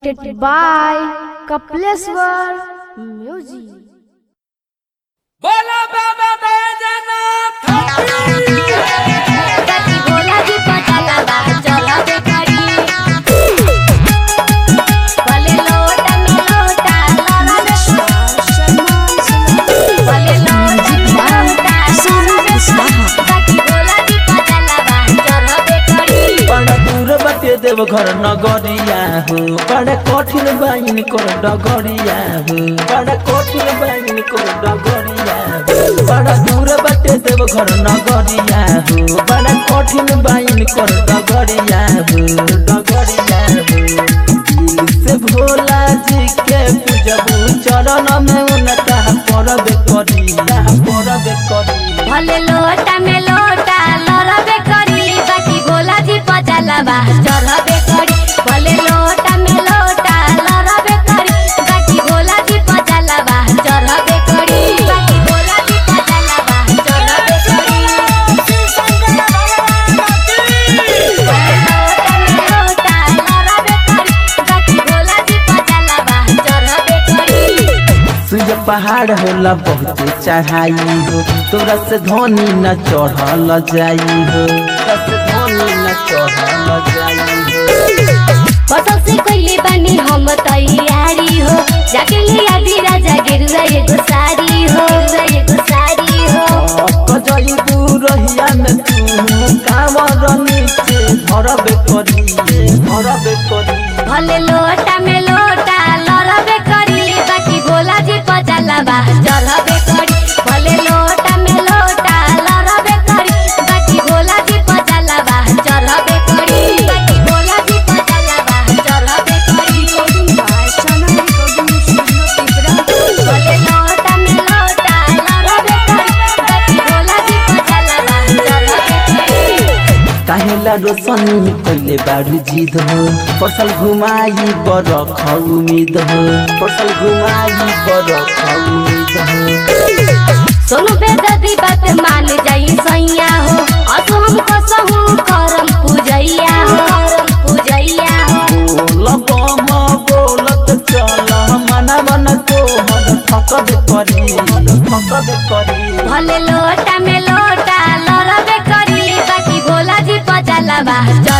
presented by Kapleswar Music. बोला बाबा बैजनाथ कति बोला जी पचला बा चला दे करी भले लोटा में लोटा लाला में भले लोटा में लोटा कति बोला जी पचला बा चला दे करी बड़ा दूर बटे देव घर नगरिया हो बड़ा कठिन बाइन कर डगरिया हो बड़ा कठिन बाइन कर डगरिया हो बड़ा दूर बटे देव घर नगरिया हो बड़ा कठिन बाइन कर डगरिया हो डगरिया हो दिल से भोला जी के पूजबू चरण में उनका परब करी भले लोटा में लोटा लाला में करी बाकी बोला जी पचला बा चला दे करी भले लोटा में लोटा लाला में करी बाकी बोला जी पचला बा चला दे करी बाकी बोला जी पचला बा चला दे करी भले लोटा में लोटा लाला में करी बाकी बोला जी पचला बा चला दे करी सूर्य पहाड़ होला बहुत चढ़ाई हो तोरा से धोनी न चढ़ल जाई हो तोरा से धोनी न चढ़ल जाई हो बसल से कोइले बानी हम तैयारी हो जाके लिया दी राजा गिरुआ एगो सारी हो कजई रहिया में तू कांवर नीचे धरबे करी भले लोटा में लोटा लड़बे करी बाकी भोला जी पचला बा चलबे करी भले लोटा में लोटा लड़बे करी बाकी भोला जी पचला बा चलबे करी बाकी भोला जी पचला बा चलबे करी भले लोटा में लोटा लड़बे करी बाकी भोला जी पचला बा चलबे करी काहेला रोशनी कइले बारू जिद हो फसल घुमाई बर उम्मीद हो फसल घुमाई बर उम्मीद हो सोनू बेददी बात मान जाई सैया हो असो हम कसहु करम पूजैया हो बोलत चल मना मन को हद फकद करी भले लोटा में लोटा लड़बे करी बाकी भोला जी पचला बा